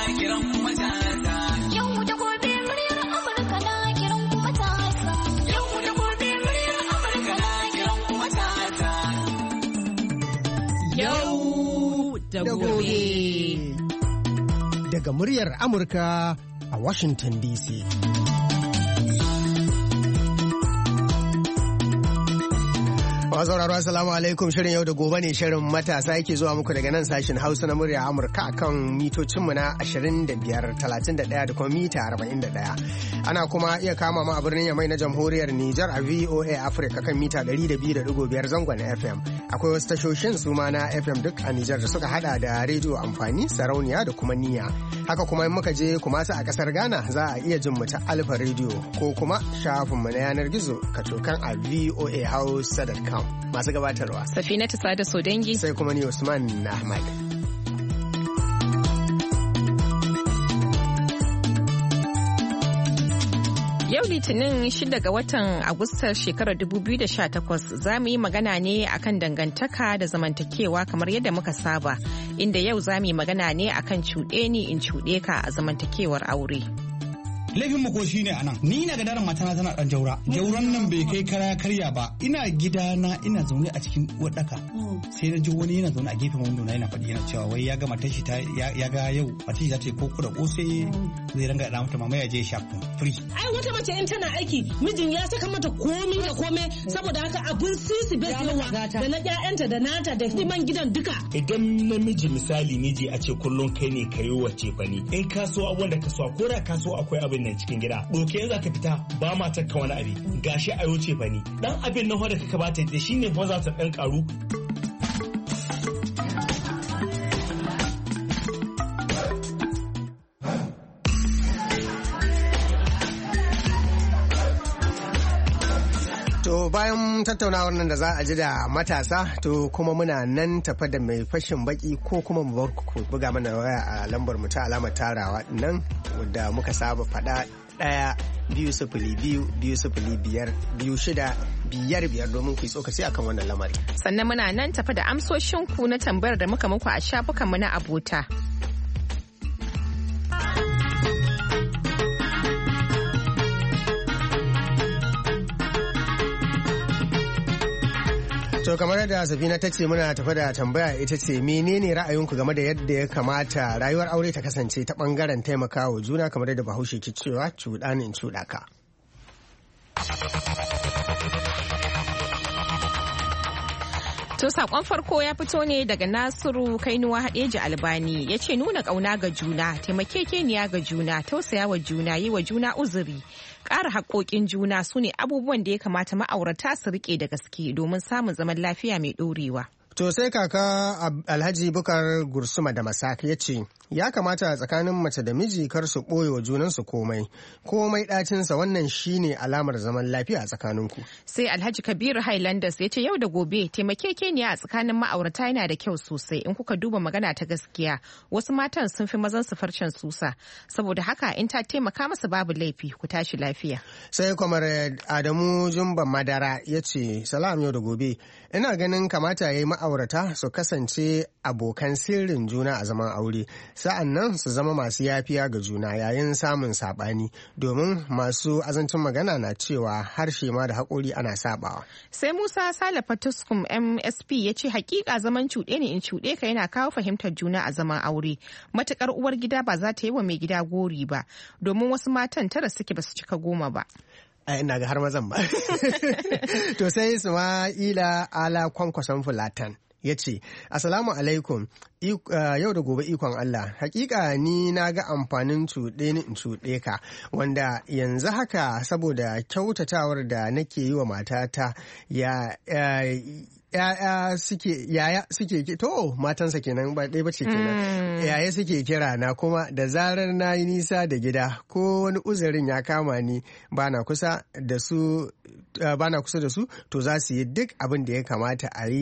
kiran kuma ta yau da gobe muryar Amurka na kiran kuma ta yau da gobe muryar Amurka na kiran kuma ta yau da gobe daga muryar Amurka a Washington DC. Sauraro assalamu alaikum, shirin yau da gobe ne, shirin matasa yake zuwa muku daga nan sashin Hausa na murya Amurka kan mitocinmu na 25, 31 da kuma mita 41. Ana kuma iya kama mu a birnin Yamai na Jamhuriyar Nijar a VOA Africa kan mita 102.5 zangon FM. Akwai wasu tashoshin su ma na FM duk a Nijar da suka hada da rediyo amfani, sarauniya da kuma niyya. Haka kuma in muka je Kumasi a kasar Ghana za a iya jin mu ta Alfa Radio ko kuma shafinmu na yanar gizo kacokan a voahausa.com. Masu gabatarwa Safinatu Sada Sodangi sai kuma ni Usman Ahmad. Yau Litinin 6 ga watan Agustar shekarar 2018 za mu yi magana ne akan dangantaka da zamantakewa kamar yadda muka saba, inda yau za mu yi magana ne akan cuɗe ni in cuɗe ka a zamantakewar aure. Laifin mu ko shine anan ni na ga daren matana tana dan jauran nan bai kai kara karya ba, ina gidana ina zaune a cikin wadaka sai na ji wani yana zaune a gefen wando na yana faɗi yana cewa wai ya ga matar shi ya ga yau matar shi za ta yi koko da kosai zai ranga da mata mama ya je shafu free. Ai wata mace in tana aiki mijin ya saka mata komai da komai saboda haka abun sisi bai yawa da na ƴaƴanta da nata da hidiman gidan duka. Idan namiji misali miji a ce kullum kai ne kayo wace bane in ka so abun da ka so ko da ka so akwai abin nan cikin gida doke za ka fita ba ma takka wani abi gashi a wuce ba ni dan abin nan da kaka bata da shine fa za ta dan karu. To bayan tattaunawar nan da za a ji da matasa, to kuma muna nan tafa da mai fashin baki ko kuma mu bar ku buga mana waya a lambar mu ta alamar tarawa nan wadda muka saba faɗa 1-2-0-2-0-5-2-6-5-5 domin ku yi tsokaci akan wannan lamari. Sannan muna nan tafa da amsoshinku na tambayar da muka muku a shafukanmu na abota. To kamar yadda Safina ta ce muna tafa da tambaya ita ce menene ra'ayinku game da yadda ya kamata rayuwar aure ta kasance ta bangaren taimakawa juna kamar yadda Bahaushe ke cewa cuɗani in cuɗa ka. To sakon farko ya fito ne daga Nasiru Kainuwa Hadeji Albani, ya ce nuna ƙauna ga juna, taimakekeniya ga juna, tausaya wa juna, yi wa juna uzuri, ƙara haƙoƙin juna su ne abubuwan da ya kamata ma'aurata su riƙe da gaske domin samun zaman lafiya mai ɗorewa. To sai kaka Alhaji Bukar Gursuma da Masak ya ce ya kamata tsakanin mace da miji kar su ɓoye wa junansu komai ɗacinsa, wannan shine alamar zaman lafiya a tsakaninku. Sai Alhaji Kabiru Highlanders ya ce yau da gobe taimakekeniya a tsakanin ma'aurata yana da kyau sosai in kuka duba magana ta gaskiya wasu matan sun fi mazan su farcen susa saboda haka in ta taimaka masa babu laifi ku tashi lafiya. Sai Comrade Adamu Jumban Madara ya ce salam yau da gobe ina ganin kamata ya yi ma'aurata su kasance abokan sirrin juna a zaman aure, sa'an nan su zama masu yafiya ga juna yayin samun saɓani, domin masu azancin magana na cewa harshe ma da haƙori ana saɓawa. Sai Musa Sale Fatuskum MSP ya ce hakika zaman cuɗe ne in cuɗe ka yana kawo fahimtar juna a zaman aure, matuƙar uwar gida ba za ta yi wa mai gida gori ba, domin wasu matan tara suke ba su cika 10 ba. Ina ga har mazan ba. To sai Isma'ila Ala Kwankwason Fulatan ya ce, Assalamu alaikum, yau da gobe ikon Allah, hakika ni na ga amfanin cuɗe ni in cuɗe ka, wanda yanzu haka saboda kyautawar da nake yi wa matata yaya suke to matansa kenan ba ɗaya bace kenan yaya suke kira na, kuma da zarar na yi nisa da gida ko wani uzurin ya kama ni bana kusa da su to za su yi duk abin da ya kamata a yi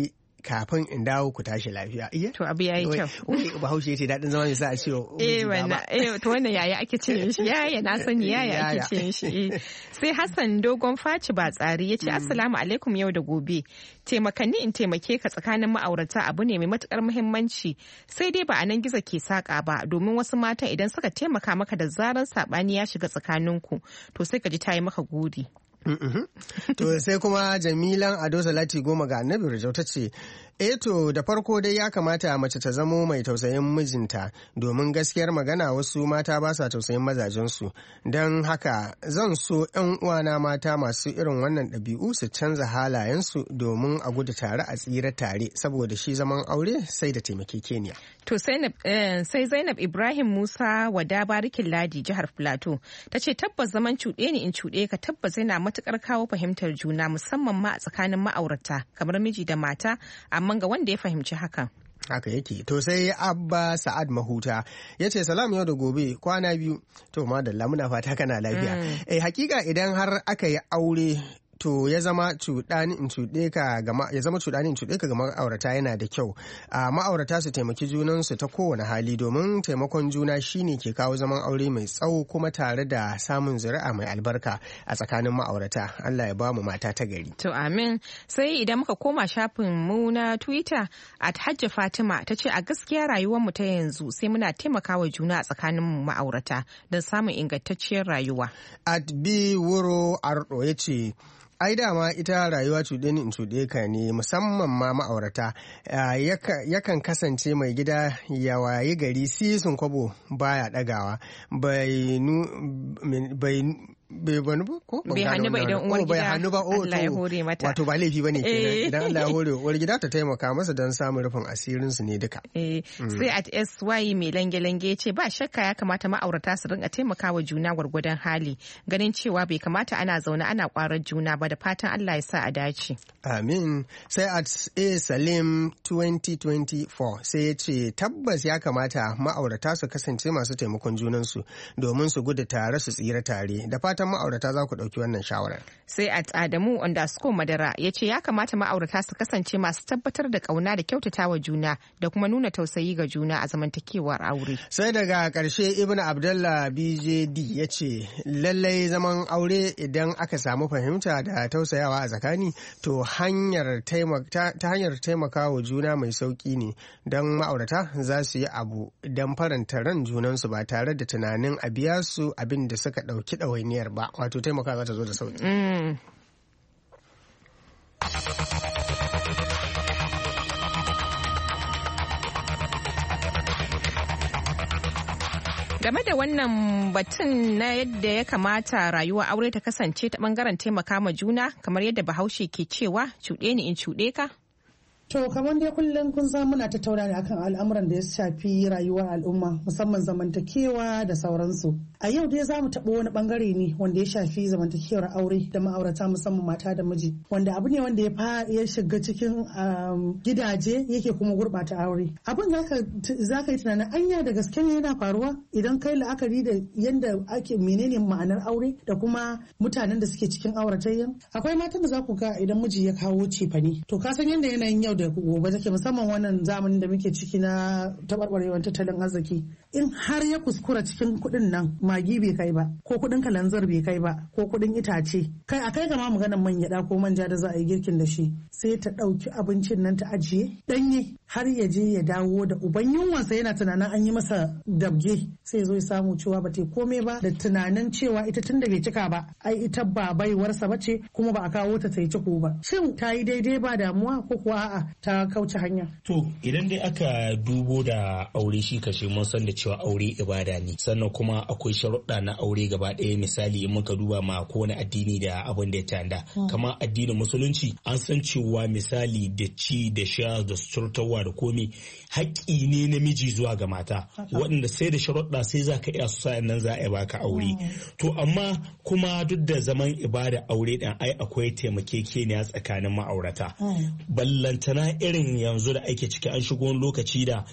kafin in dawo ku tashi lafiya. Iya? To abu yayi kyau. Wai Bahaushe yace daɗin zama mai sa a ce to wannan yaya ake ce shi yaya na sani yaya ake ce shi. Sai Hassan Dogon Faci Batsari yace assalamu alaikum yau da gobe. Taimakanni in taimake ka tsakanin ma'aurata abu ne mai matukar muhimmanci, sai dai ba a nan gizo ke saka ba, domin wasu matan idan suka taimaka maka da zarar sabani ya shiga tsakaninku to sai ka ji ta yi maka gudi. To sai kuma Jamilan Ado Salati Goma ga Annabi Rijau ta ce to da farko dai ya kamata mace ta zamo mai tausayin mijinta, domin gaskiyar magana wasu mata ba sa tausayin mazajensu, don haka zan so 'yan uwana mata masu irin wannan ɗabi'u su canza halayensu domin a gudu tare a tsira tare, saboda shi zaman aure sai da taimakekeniya. To sai Zainab Ibrahim Musa Wada Barikin Ladi jihar Plateau ta ce tabbas zaman cuɗe ni in cuɗe ka tabbas yana matukar kawo fahimtar juna, musamman ma a tsakanin ma'aurata kamar miji da mata, amma ga wanda ya fahimci hakan. Haka yake. To sai Abba Sa'ad Mahuta ya ce salam yau da gobe kwana biyu. To madalla muna fata kana lafiya. Hakika idan har aka yi aure to ya zama cuɗani in cuɗe ka ga ma'aurata yana da kyau. Ma'aurata su taimaki junansu ta kowane hali, domin taimakon juna shine ke kawo zaman aure mai tsawo kuma tare da samun zuri'a mai albarka a tsakanin ma'aurata. Allah ya ba mu mata ta gari. To amin. Sai idan muka koma shafin mu na Twitter @Hajja Fatima ta ce a gaskiya rayuwar mu ta yanzu sai muna taimakawa juna a tsakanin ma'aurata don samun ingantacciyar rayuwa. @B Wuro Ardo ya ce ai dama ita rayuwa cuɗe ni in cuɗe ka ne, musamman ma ma'aurata yakan kasance mai gida ya wayi gari sisun kwabo baya ɗagawa bai hannu ko bai hannu ba idan uwar gida Allah ya hore mata, wato ba laifi bane kenan idan Allah ya hore uwar gida ta taimaka masa don samun rufin asirin su ne duka. Sai @SY mai lange ce ba shakka ya kamata ma'aurata su rinka taimakawa juna gwargwadon hali, ganin cewa bai kamata ana zaune ana kwarar juna ba, da fatan Allah ya sa a dace. Amin. Sai @Salim 2024 sai ya ce tabbas ya kamata ma'aurata su kasance masu taimakon junansu domin su gudu tare su tsira tare, da fatan ma'aurata za ku ɗauki wannan shawarar. Sai @Adamu _Madara ya ce ya kamata ma'aurata su kasance masu tabbatar da ƙauna da kyautatawa juna da kuma nuna tausayi ga juna a zamantakewar aure. Sai daga ƙarshe Ibn Abdullah BJD ya ce lallai zaman aure idan aka samu fahimta da tausayawa a tsakani to ta hanyar taimakawa juna mai sauƙi ne, don ma'aurata za su yi abu don faranta ran junansu ba tare da tunanin a biya su abin da suka ɗauki ɗawainiyar ba, wato taimakawa ta zo da sauki. Game da wannan batun na yadda ya kamata rayuwar aure ta kasance ta bangaren taimaka ma juna, kamar yadda Bahaushe ke cewa cuɗe ni in cuɗe ka. To kamar dai kullum kun san muna tattauna ne akan al'amuran da ya shafi rayuwar al'umma, musamman zamantakewa da sauransu. A yau dai za mu taɓa wani bangare ne wanda ya shafi zamantakewar aure da ma'aurata, musamman mata da miji, wanda abu ne wanda ya shiga cikin gidaje yake kuma gurɓata aure. Abin za ka yi tunanin anya da gaske ne yana faruwa idan kai la'akari da yadda ake menene ma'anar aure da kuma mutanen da suke cikin auratayyan. Akwai matan da za ku ga idan miji ya kawo cefane, to ka san yadda yanayin yau da gobe take, musamman wannan zamanin da muke ciki na taɓarɓarewar tattalin arziki. In har ya kuskura cikin kuɗin nan magi bai kai ba, ko kuɗin kalanzar bai kai ba, ko kuɗin itace, kai a kai gama maganar man gyaɗa ko manja da za a yi girkin da shi, sai ta ɗauki abincin nan ta ajiye ɗanye har ya je ya dawo da uban yunwansa yana tunanin an yi masa dabge, sai zo ya samu cewa ba ta komai ba, da tunanin cewa ita tun da bai cika ba ai ita ba baiwarsa ba ce kuma ba a kawo ta yi ciko ba. Shin ta yi daidai ba damuwa ko kuwa a'a ta kauce hanya? To idan dai aka dubo da aure shi kashe mun san da cewa aure ibada ne, sannan kuma akwai sharuɗa na aure gaba ɗaya. Misali in muka duba ma kowane addini da abin da ya tanda, kamar addinin musulunci an san cewa misali da ci da sha da suturtawa da komai haƙƙi ne namiji zuwa ga mata, waɗanda sai da sharuɗa sai za ka iya su sa'an nan za a baka aure. To amma kuma duk da zaman ibada aure ɗin ai akwai taimakekeniya tsakanin ma'aurata. Ballantana irin yanzu da ake ciki an shigo wani lokaci da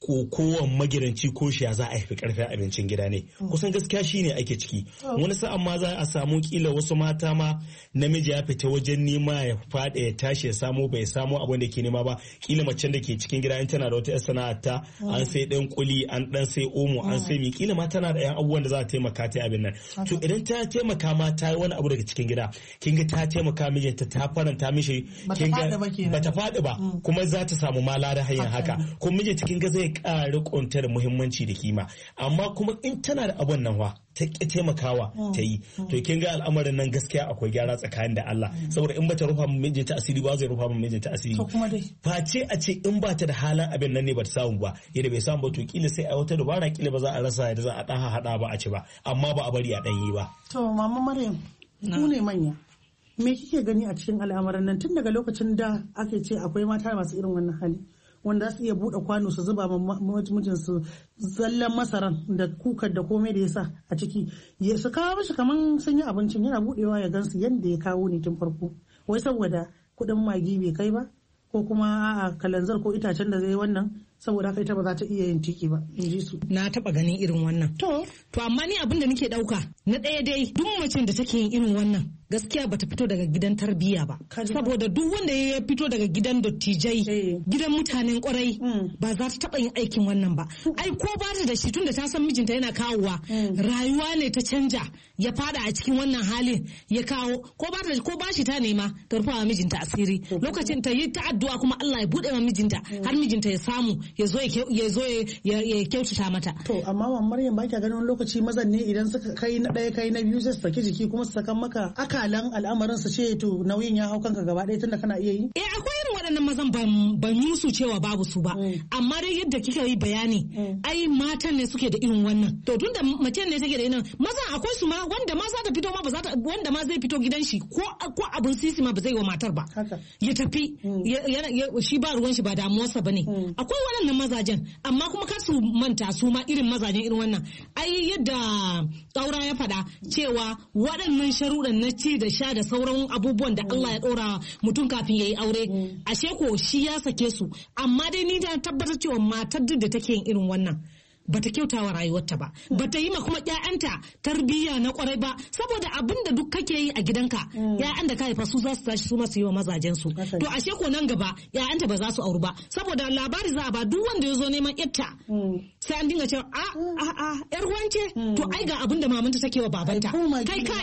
kowan magidanci ko shi ya za a haifi karfin abincin gida ne kusan gaskiya shine ake ciki wani sa'an ma za a samu kila wasu mata ma namiji ya fita wajen nema ya faɗi ya tashi ya samu bai samu abin da ke nema ba kila macen da ke cikin gida in tana da wata yar sana'ar ta an sai dan kuli an dan sai omo an sai mi kila ma tana da yan abubuwan da za ta taimaka ta abin nan to idan ta taimaka ma ta yi wani abu daga cikin gida kin ga ta taimaka mijinta ta faranta mishi kin ga bata faɗi ba kuma za ta samu ma lada hanyar haka kuma mijinta kin ga zai ƙara kunta da muhimmanci da kima amma kuma in tana da abun nan wa ta taimakawa ta yi to kin ga al'amarin nan gaskiya akwai gyara tsakanin da Allah saboda in bata rufa mijinta asiri ba zai rufa mijinta asiri face a ce in ba ta da halin abin nan ne ba ta samu ba yadda bai samu ba to kila sai a wata dubara kila ba za a rasa yadda za a dan hada ba a ci ba amma ba a bari a dan yi ba to mama Maryam ku ne manya me kike gani a cikin al'amarin nan tun daga lokacin da ake ce akwai mata masu irin wannan hali wanda su iya buɗe kwano su zuba mijin su zallan masaran da kukar da komai da ya sa a ciki ya su kawo mishi kaman sun yi abincin yana buɗewa ya gansu yadda ya kawo ne tun farko wai saboda kuɗin magi bai kai ba ko kuma a kalanzar ko itacen da zai wannan saboda haka ita ba za ta iya yin tiki ba in ji su. Na taba ganin irin wannan. To amma ni abin da nake dauka na ɗaya dai duk macen da take yin irin wannan gaskiya bata fito daga gidan tarbiyya ba. Saboda duk wanda ya fito daga gidan dattijai gidan mutanen kwarai ba za ta taba yin aikin wannan ba. Ai ko ba ta da shi tunda ta san mijinta yana kawowa rayuwa ne ta canja ya fada a cikin wannan halin ya kawo ko ba ta ko ba shi ta nema ta rufa mijinta asiri lokacin ta yi ta addu'a kuma Allah ya bude wa mijinta har mijinta ya samu ya zo ya kyautata mata. To amma wa Maryam ba kya ganin lokaci mazan ne idan suka kai na ɗaya kai na biyu sai su saki jiki kuma su saka maka akalan al'amarin su ce to nauyin ya hau kanka gaba ɗaya tunda kana iya yi. Akwai irin waɗannan mazan ban yi su cewa babu su ba amma dai yadda kika yi bayani ai matan ne suke da irin wannan to tunda mace ne take da irin mazan akwai su ma wanda ma za ta fito ma ba za ta wanda ma zai fito gidan shi ko abin sisi ma ba zai wa matar ba ya tafi shi ba ruwan shi ba damuwarsa bane akwai waɗannan mazajen amma kuma kar su manta su ma irin mazajen irin wannan ai yadda tsaura ya faɗa cewa waɗannan sharuɗan na ci da sha da sauran abubuwan da Allah ya ɗora mutum kafin ya yi aure ashe ko shi ya sake su amma dai ni da tabbatar cewa matar duk da take yin irin wannan bata kyautawa rayuwarta ba bata yi ma kuma ƴaƴanta tarbiyya na kwarai ba saboda abin da duk kake yi a gidanka ƴaƴan da ka haifa su za su tashi su masu yi wa mazajen su to ashe ko nan gaba ƴaƴanta ba za su auru ba saboda labari za a ba duk wanda ya zo neman ƴarta sai an dinga cewa a ƴar wance to ai ga abin da mamanta take wa babanta kai ka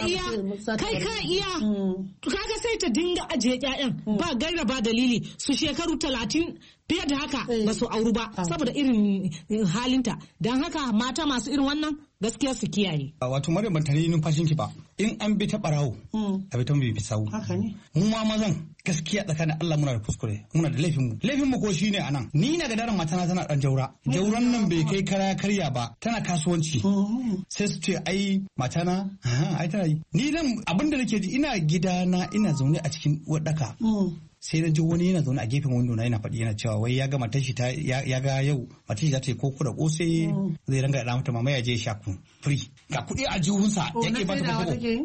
iya kaga sai ta dinga ajiye ƴaƴan ba gaira ba dalili su shekaru 30 fiye da haka ba su auru ba saboda irin halinta don haka mata masu irin wannan gaskiya su kiyaye. Wato Maryam ban tare numfashin ki ba in an bi ta barawo a bi ta mu bi sawu. Mu ma mazan gaskiya tsakanin Allah muna da kuskure muna da laifin mu ko shine anan ni na ga daren matana tana dan jauran nan bai kai kara karya ba tana kasuwanci sai su ce ai matana ai tana yi ni nan abinda nake ji ina gidana ina zaune a cikin wadaka sai na ji wani yana zaune a gefen wando na yana faɗi yana cewa wai ya ga matar shi ya ga yau matar shi za ta yi koko da kosai zai ranga da mata mama ya je shaku free ga kuɗi a jihunsa yake ba ta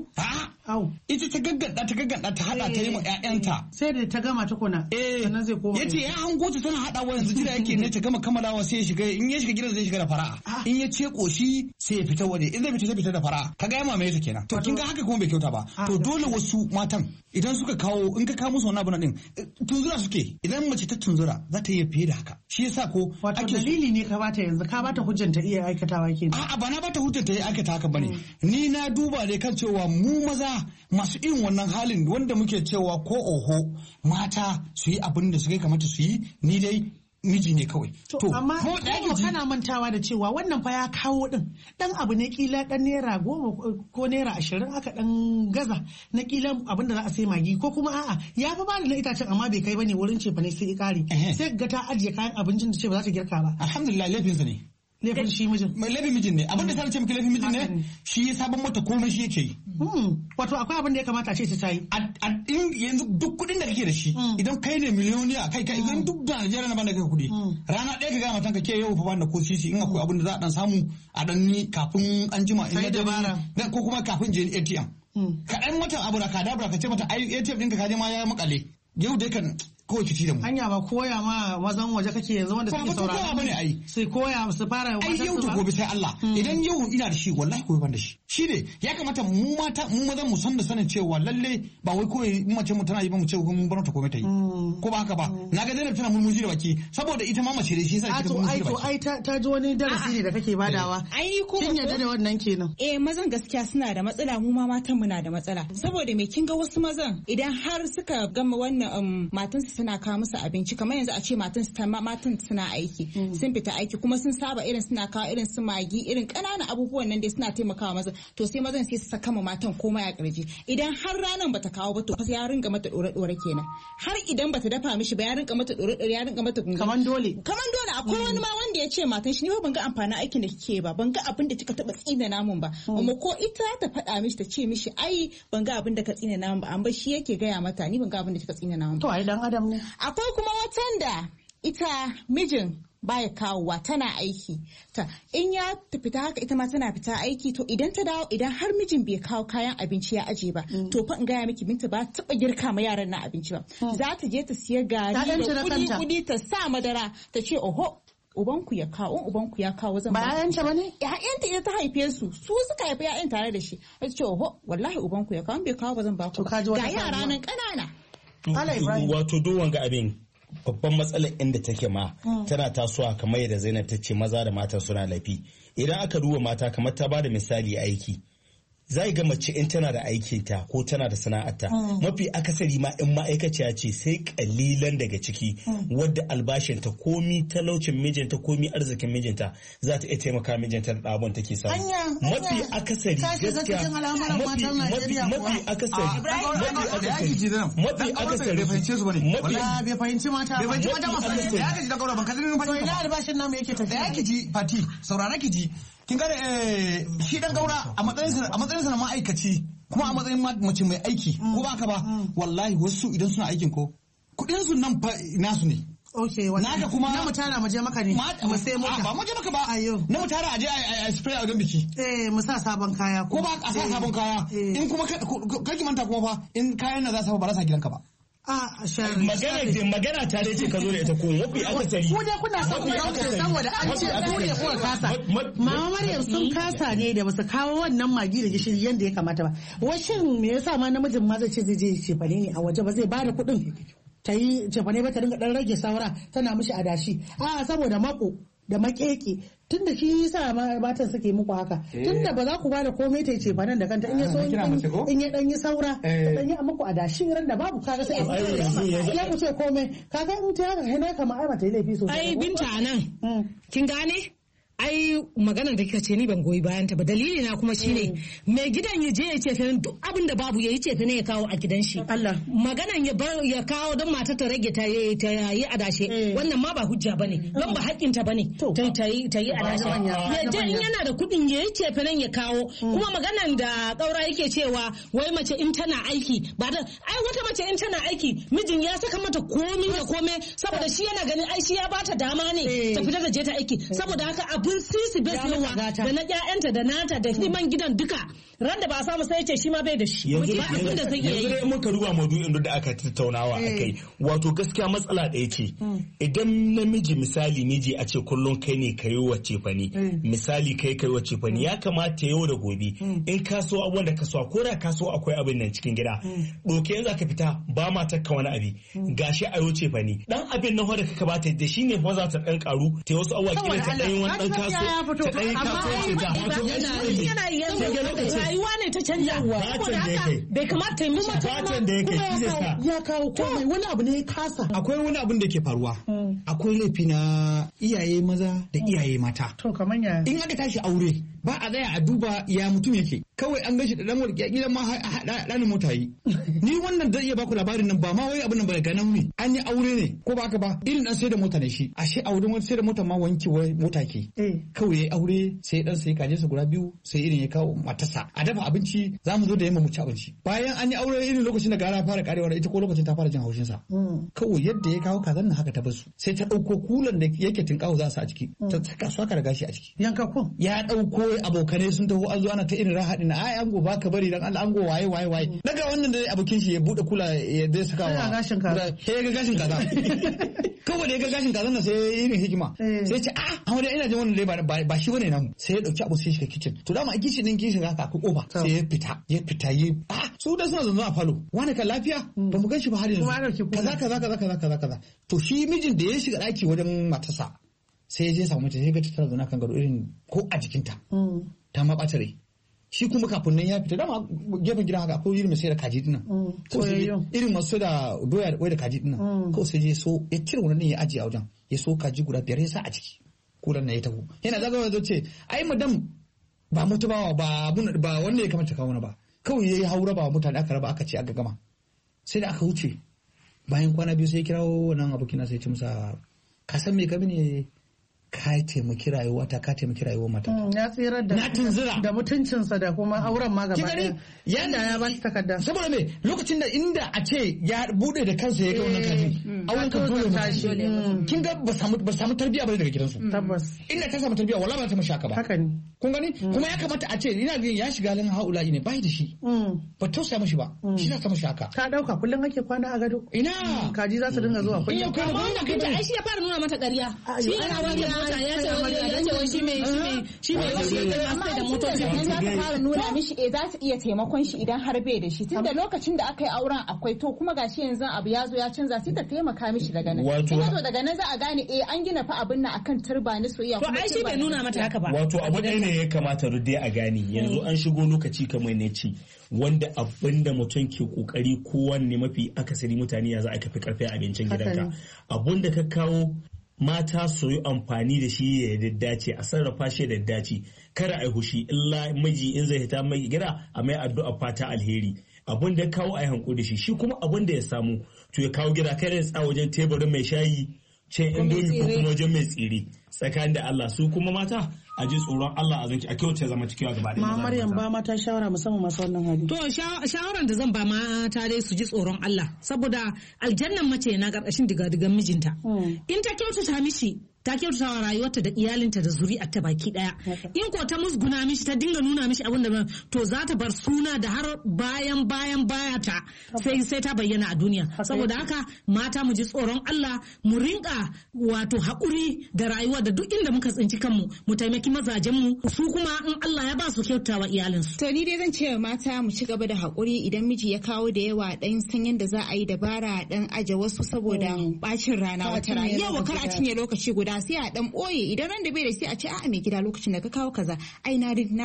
koko ita ta gaggada ta hada ta yi ma ƴaƴanta sai da ta gama ta kuna sannan zai koma yace ya hango ta tana hadawa yanzu jira yake ne ta gama kammalawa sai ya shiga in ya shiga gidan zai shiga da fara'a in ya ce koshi sai ya fita waje in zai fita da fara'a kaga ya mamaye ta kenan to kin ga haka kuma bai kyauta ba to dole wasu matan idan suka kawo in ka kawo musu wani abu na din tunzura suke idan mace ta tunzura za ta iya fiye da haka shi yasa ko wato dalili ne ka bata yanzu ka bata hujjan ta iya aikatawa kenan a'a ba na bata hujjan ta iya aikata haka bane ni na duba ne kan cewa mu maza masu irin wannan halin wanda muke cewa ko oho mata su yi abin da suka kamata su yi ni dai miji ne kawai. To amma kana mantawa da cewa wannan fa ya kawo din dan abu ne kila dan naira 10 ko naira 20 aka dan gaza na kila abin da za a sai magi ko kuma a'a ya fa bani na itacen amma bai kai bane wurin ce fa ne sai ikari sai ga ta ajiye kayan abincin da ce ba za ta girka ba. Alhamdulillah laifinsa ne. Laifin shi mijin. Laifin mijin ne abin da sai ce miki laifin mijin ne shi ya sabon mata komai shi yake yi. Wato akwai abin da ya kamata ce ta yi. Yanzu duk kuɗin da kake da shi idan kai ne miliyoniya kai idan duk da Najeriya na banda kai kuɗi rana ɗaya ka ga matan ka ke yau fa banda ko sisi in akwai abin da za a dan samu a dan ni kafin an jima in da ko kuma kafin je ATM. Ka dan mata abu da ka dabura ka ce mata ai ATM ɗinka ka je ma ya makale. Yau dai kan kawai ki ci da mu. Hanya ba koya ma mazan waje kake yanzu wanda suke saurara. Ba bane ai. Su koya su fara ai yau da gobe sai Allah. Idan yau ina da shi wallahi gobe ban da shi. Shi ne ya kamata mu mata mu mazan mu san da sanin cewa lalle ba wai kawai mace mu tana yi ba mu ce mun bar ta komai ta yi. Ko ba haka ba. Na ga Zainab tana murmushi da baki saboda ita ma mace da shi yasa take murmushi da baki. Ai ta ji wani darasi ne da kake badawa. Ai ko kin yarda da wannan kenan. Mazan gaskiya suna da matsala mu ma matan mu na da matsala. Saboda me kin ga wasu mazan idan har suka gama wannan matansu suna kawo musu abinci kamar yanzu a ce matan suna aiki sun fita aiki kuma sun saba irin suna kawo irin su magi irin ƙananan abubuwan nan dai suna taimakawa maza to sai mazan sai su saka ma matan komai a kirji idan har ranan bata kawo ba to ya ringa mata dore kenan har idan bata dafa mishi ba ya ringa mata dore ya ringa mata gungun kaman dole akwai wani ma wanda ya ce matan shi ne ban ga amfanin aikin da kike ba ban ga abin da kika taba tsina namun ba amma ko ita ta faɗa mishi ta ce mishi ai ban ga abin da ka tsina namun ba amma shi yake gaya mata ni ban ga abin da kika tsina namun ba to ai dan adam ne akwai kuma watan da ita mijin baya kawowa tana aiki ta in ya fita haka ita ma tana fita aiki to idan ta dawo idan har mijin bai kawo kayan abinci ya aje ba to fa in gaya miki Binta ba taba girka ma yaran na abinci ba za ta je ta siya gari da kudi ta sa madara ta ce oho ubanku ya kawo zan ba ƴaƴanta bane ƴaƴanta ita ta haife su suka haifi ƴaƴan tare da shi ta ce oho wallahi ubanku ya kawo bai kawo ba zan ba ku ga yara nan ƙanana wato duwan ga abin babban matsalar inda take ma tana tasowa kamar yadda Zainab ta ce maza da mata suna laifi idan aka duba mata kamar ta bada misali aiki zai ga mace in tana da aikinta ko tana da sana'arta mafi akasari ma in ma'aikaciya ce sai kalilan daga ciki wadda albashinta komi talaucin mijinta komi arzikin mijinta za ta iya taimaka mijinta da abun take samu mafi akasari gaskiya mafi akasari bai fahimci mata ba ya gaji da gaura ban kadin ba ina albashin namu yake tafiya ya kiji fati saurara kiji kin ga shi dan gaura a matsayinsa na ma'aikaci kuma a matsayin mace mai aiki ko ba ka ba wallahi wasu idan suna aikin ko kudin su nan fa nasu ne okay wannan naka kuma na mu tara mu je maka ne mu sai mota ba mu je maka ba na mu tara aje a spray a wajen biki mu sa sabon kaya ko ba a sa sabon kaya in kuma kake manta kuma fa in kayan nan za su ba za su gidanka ba magana ta dai ce ka zo da ita ko mafi akasari ku dai kuna son ku dauke saboda an ce ku ne kuka kasa mama Maryam sun kasa ne da basu kawo wannan magi da gishiri yanda ya kamata ba washin me yasa ma namijin ma zai ce zai je cefane ne a waje ba zai bada kuɗin ta yi cefane ba ta dinga dan rage saura tana mishi adashi saboda mako da makeke tunda shi yasa matan suke muku haka tunda ba za ku bada komai ta ce fanan da kanta in ya so in ya dan yi saura ta dan yi muku adashi ran da babu kaga sai ya ku ce komai kaga in ta haka ne kamar ai mata laifi sosai ai Binta nan kin gane ai maganar da kika ce ni ban goyi bayan ta ba dalili na kuma shine mai gidan ya je ya ce fa duk abin da babu ya yi ce ne ya kawo a gidan shi Allah maganar ya kawo don mata ta rage ta yi adashe wannan ma ba hujja bane don ba haƙƙin ta bane ta yi adashe ya je in yana da kuɗin ya yi ce ya kawo kuma maganar da ƙaura yake cewa wai mace in tana aiki ba da ai wata mace in tana aiki mijin ya saka mata komai da komai saboda shi yana ganin ai shi ya bata dama ne ta fita da je ta aiki saboda haka abin sisi bai yawa da na ƴaƴanta da nata da himan gidan duka ran da ba samu sai ce shi ma bai da shi yanzu dai muka ruba maudu'in da aka tattaunawa akai wato gaskiya matsala ɗaya ce idan namiji misali miji a ce kullum kai ne kayi wacce fani misali kai wacce fani ya kamata yau da gobe in ka so abubuwan da ka so ko da ka so akwai abin nan cikin gida doke yanzu ka fita ba ma takka wani abi gashi a yau ce fani dan abin nan wanda kaka bata da shine fa za ta dan karu ta wasu abubuwa kila ta dan wani dan kaso ta dan kaso rayuwa ne ta canja saboda haka bai kamata yi mishi batan da yake ya kawo komai wani abu ne ya kasa akwai wani abin da ke faruwa akwai laifi na iyaye maza da iyaye mata to kaman ya in aka tashi aure ba a tsaya a duba ya mutum yake kawai an gashi da dan wani gidan ma ɗanin mota yi ni wannan zai iya baku labarin nan ba ma wai abin nan ba ga nan ne an yi aure ne ko ba haka ba irin dan sai da mota ne shi ashe aure wani sai da mota ma wanki mota ke kawai yayi aure sai dan sai kaje sa guda biyu sai irin ya kawo matarsa a dafa abinci za mu zo da yamma mu ci abinci bayan an yi aure irin lokacin da gara fara karewa ita ko lokacin ta fara jin haushin sa kawai yadda ya kawo kazan nan haka ta basu sai ta dauko kulan da yake tinkawo za su a ciki ta saka su aka riga shi a ciki yanka kun ya dauko abokanai sun taho an zo ana ta irin rahadin din ai ango ba ka bari dan Allah ango waye daga wannan da abokin shi ya bude kula ya zai saka wa gashin kaza ga gashin kaza kawai da ya ga gashin kaza na sai irin hikima sai ce wani ina jin wannan dai ba shi bane namu sai ya dauki abu sai shi kitchen to dama a kitchen din kishin haka akwai kofa sai ya fita su da suna zanzu a falo wani ka lafiya ba mu gan shi ba har yanzu kaza to shi mijin da ya shiga daki wajen matarsa sai ya je samu mace sai ga ta zauna kan gado irin ko a jikinta ta ma ɓata rai shi kuma kafin nan ya fita dama gefen gidan haka akwai irin mai sai da kaji dinnan irin masu da doya da kwai da kaji dinnan kawai sai je so ya cire wannan ya ajiye a wajen ya so kaji guda 5 ya sa a ciki kulan na ya taho yana zagawa zo ce ai madam ba mutu ba wanda ya kamata kawo na ba kawai ya yi haura ba mutane aka raba aka ce aka gama sai da aka wuce bayan kwana 2 sai ya kirawo wannan abokina sai ya ce masa ka san me ka ne ka taimaki rayuwata ka taimaki rayuwar mata ya tsirar da mutuncinsa da kuma auren ma gaba ɗaya yanda ya ba shi takarda saboda me lokacin da inda a ce ya bude da kansa ya ga wannan kaji auren ka dole ne kin ga ba samu tarbiya ba daga gidansu tabbas inda ta samu tarbiya wallahi ba ta mashi haka ba haka ne kun gani kuma ya kamata a ce ina ga ya shiga halin haula ne bai da shi ba tausaya mashi ba shi za ta mashi haka ka dauka kullum ake kwana a gado ina kaji za su dinga zuwa kullum amma wannan kinta ai shi ya fara nuna mata ƙarya shi yana wani mota ya ce wani shi mai da motoci za ta fara nuna mishi za ta iya taimakon shi idan har bai da shi tunda lokacin da aka yi auren akwai to kuma gashi yanzu abu ya zo ya canza sai ta taimaka mishi daga nan wato daga nan za a gane an gina fa abin nan akan turba ni soyayya to ai shi bai nuna mata haka ba wato abu ɗaya ne ya kamata dai a gane yanzu an shigo lokaci kamar ne ci wanda abin da mutum ke kokari kowanne mafi akasari mutane ya za a kafi karfi abincin gidanka abun da ka kawo mata su yi amfani da shi ya daddace a sarrafa shi da daddace kada a yi hushi illa miji in zai hita mai gida a mai addu'a fata alheri abun da ya kawo a yi hankuri da shi kuma abun da ya samu to ya kawo gida kada ya tsawo wajen teburin mai shayi cin indomi ko kuma wajen mai tsire tsakanin da Allah su kuma mata a ji tsoron Allah a zanki a kyauta zama cikin gaba ɗaya. Ma Maryam ba mata shawara musamman masu wannan hali. To shawaran da zan ba mata dai su ji tsoron Allah saboda aljannan mace na ƙarƙashin diga-digan mijinta. In ta kyautata mishi ta kyautata wa rayuwarta da iyalinta da zuri'arta baki daya in ko ta musguna mishi ta dinga nuna mishi abin da to za ta bar suna da har bayan baya ta sai ta bayyana a duniya saboda haka mata mu ji tsoron Allah mu rinka wato haƙuri da rayuwa da duk inda muka tsinci kanmu mu taimaki mazajen mu su kuma in Allah ya ba su kyautawa iyalinsu. To ni dai zan ce mata mu ci gaba da haƙuri idan miji ya kawo da yawa dan san yadda za a yi dabara dan aje wasu saboda bacin rana wata rana yau kar a cinye lokaci guda sai a dan boye idan ran da bai da sai a ce a'a mai gida lokacin da ka kawo kaza ai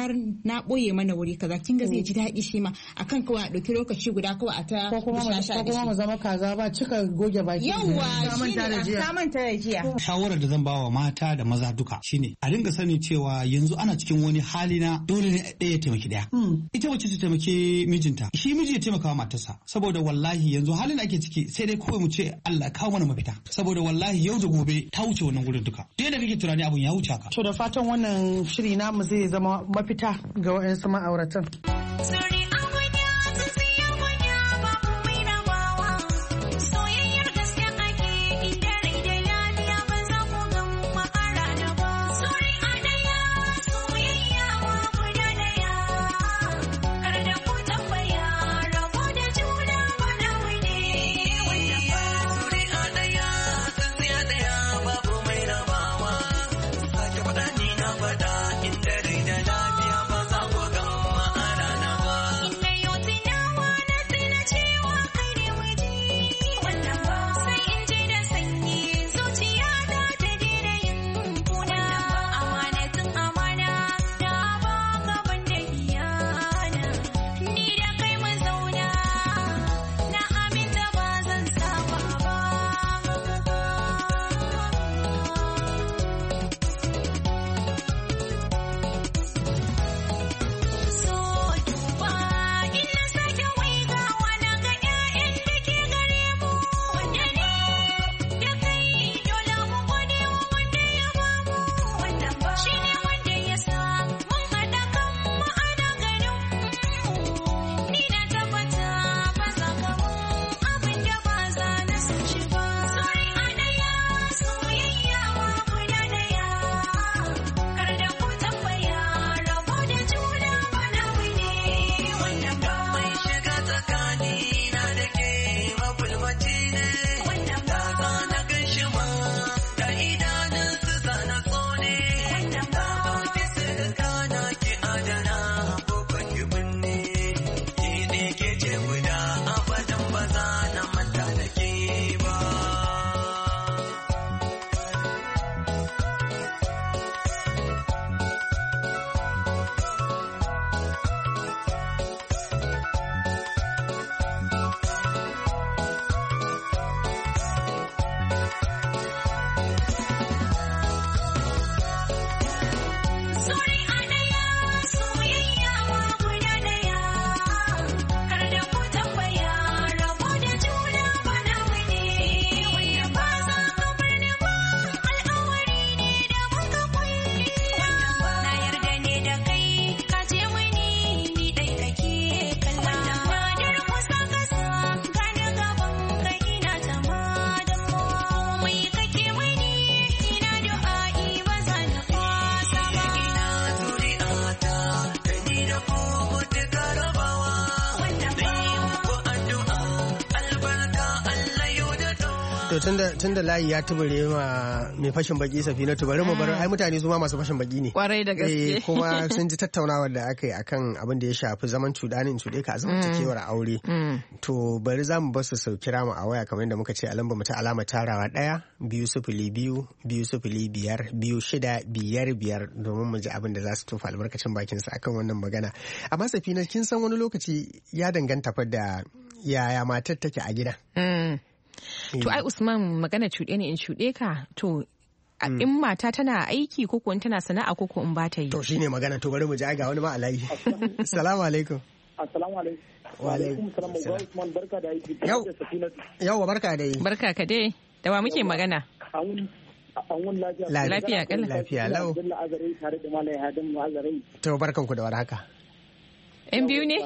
na boye mana wuri kaza kin ga zai ji daɗi shi ma akan kawai a ɗauki lokaci guda kawai a ta ko kuma mu zama kaza ba cika goge baki yawa ka manta da jiya shawarar da zan bawa mata da maza duka shine a dinga sani cewa yanzu ana cikin wani hali na dole ne ɗaya taimaki ɗaya ita wacce ta taimaki mijinta shi miji ya taimaka wa matarsa saboda wallahi yanzu halin da ake ciki sai dai kawai mu ce Allah kawo mana mafita saboda wallahi yau da gobe ta wuce wannan gurin duka da yadda kake tunani abun ya wuce ka. To da fatan wannan shiri namu zai zama mafita ga waɗansu ma'auratan. tunda layi ya tubure ma mai fashin baki Safinatu bari mu bar ai mutane su ma masu fashin baki ne kwarai da gaske kuma sun ji tattaunawar da aka yi akan abin da ya shafi zaman cuɗanin cuɗe ka zamantakewar aure to bari za mu bar su kira mu a waya kamar yadda muka ce a lambar mu ta alama tarawa 1-202-205-2655 domin mu ji abin da za su tofa albarkacin bakin sa akan wannan magana amma Safina kin san wani lokaci ya danganta fa da yaya matar take a gida. To ai Usman magana cuɗe ne in cuɗe ka to in mata tana aiki ko kuwa tana sana'a ko in ba ta yi. To shine magana to bari mu ji ga wani ma alayi. Assalamu alaikum. Assalamu alaikum. Wa alaikum salam Usman barka da aiki. Yau barka da yi. Barka ka dai. Da wa muke magana? An lafiya. Lafiya kallon. Lafiya lau. Tare da Malam Hadim Azare. To barkanku da warhaka. ‘Yan biyu ne?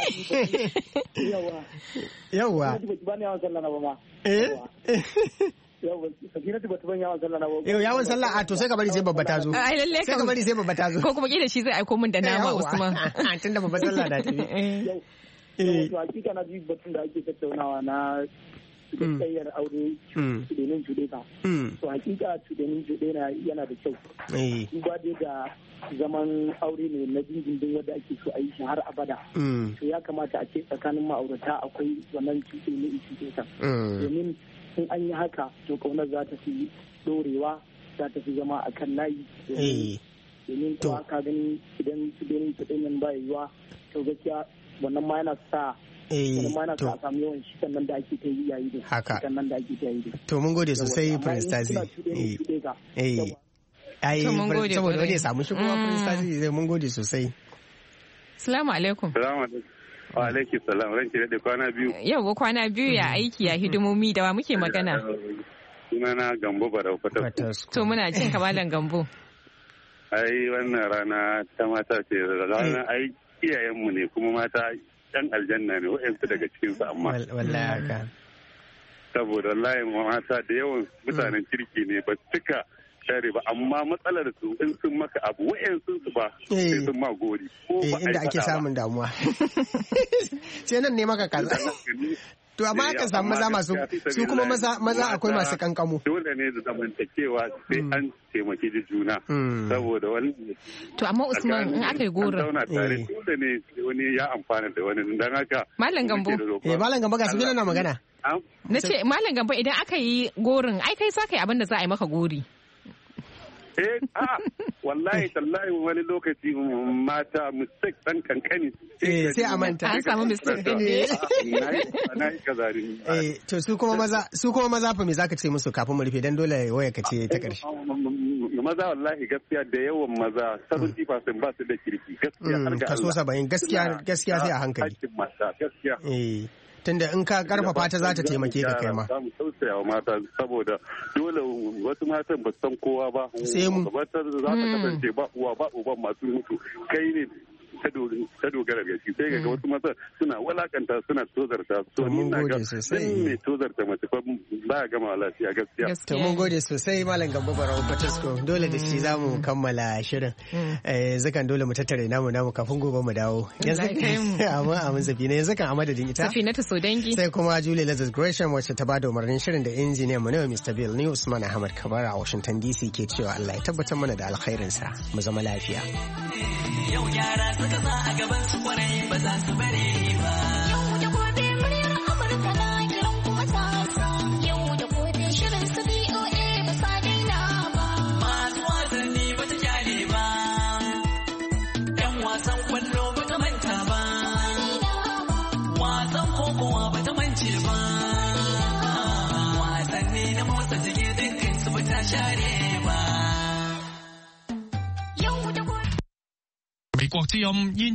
Yawwa. Yau yawon sallah a to sai ka bari sai babba ta zo. Ai lalle sai ka bari sai babba ta zo. Ko kuma kila shi zai aiko min da nama Usman. Tun da babba sallah da tafi. To hakika na ji batun da ake tattaunawa na tsayar aure cudenin cude ka. To hakika cudenin cude yana da kyau. Duba dai da zaman aure ne na dindindin wanda ake so a yi shi har abada. To ya kamata a ce tsakanin ma'aurata akwai wannan cudenin cude ka. Domin in an yi haka to kaunar za ta fi dorewa za ta fi zama a kan layi. Domin kuwa ka gani idan cudenin cude nan ba yiwuwa to gaskiya wannan ma yana sa mana ka samu yawan shi sannan da ake ta yi yayi da sannan da ake ta yi da to mun gode sosai Prince Tazi ai saboda wani ya samu shi kuma Prince Tazi zai mun gode sosai. Assalamu alaikum. Assalamu alaikum. Wa alaikum salam ranki da kwana biyu. Yau kwana biyu ya aiki ya hidimomi da wa muke magana. Sunana Gambo Barau Fatasku. To muna jin kamalan Gambo. Ai wannan rana ta mata ce ranar ai iyayenmu ne kuma mata ɗan aljanna ne wa'yansu daga cikinsu amma. Wallahi haka. Saboda wallahi mata da yawan mutanen kirki ne ba cika share ba amma matsalar su in sun maka abu wa'yansu su ba sai sun ma gori. Inda ake samun damuwa. Sai nan ne maka kaza. To amma aka samu maza masu su kuma maza akwai masu kankamo. Dole ne da zamantakewa sai an taimaki juna. Saboda wani. To amma Usman in aka yi gorin. Zauna tare dole ne wani ya amfana da wani dan haka. Malam Gambo. Malam Gambo ga su na magana. Na ce Malam Gambo idan aka yi gorin ai kai sa kai abin da za a yi maka gori. Wallahi tallahi wani lokaci mata mistake dan kankani sai a manta an samu mistake din ne na yi kazari to su kuma maza fa me zaka ce musu kafin mu rufe dan dole waya ka ce ta karshe maza wallahi gaskiya da yawan maza 70% ba su da kirki gaskiya har ga kaso 70 gaskiya sai a hankali gaskiya tunda in ka karfafa ta za ta taimake ka kai ma. Za mu tausaya wa mata saboda dole wasu matan ba san kowa ba. Sai mu. Za ta kasance ba uwa ba uban masu mutu kai ne ta dogara ga shi sai ga wasu mata suna walakanta suna tozarta. To mun gode sosai. Mai tozarta mace fa ba ya gama lafiya gaskiya. To mun gode sosai Malam Gambo Barau Fatasku dole da shi za mu kammala shirin. Zakan dole mu tattare namu kafin gobe mu dawo. Yanzu amin Safina yanzu kan a madadin ita. Safina ta so dangi. Sai kuma Julie Lazarus Gresham wacce ta bada umarnin shirin da injiniyan mu ne Mr. Bill ni Usman Ahmad Kabara a Washington DC ke cewa Allah ya tabbatar mana da alkhairinsa mu zama lafiya. Yau yara suka sa a gaban su kwarai ba za su bare ba. Yau da gobe muryar Amurka na kiran kuma ta yau da gobe shirin su BOA ba sa daina ba. Masu wasanni ba ta kyale ba. Yan wasan kwallo ba ta manta ba. Wasan kokowa ba ta mance ba. Wasanni na motsa jiki dukkan su ba ta share ba. 美國之音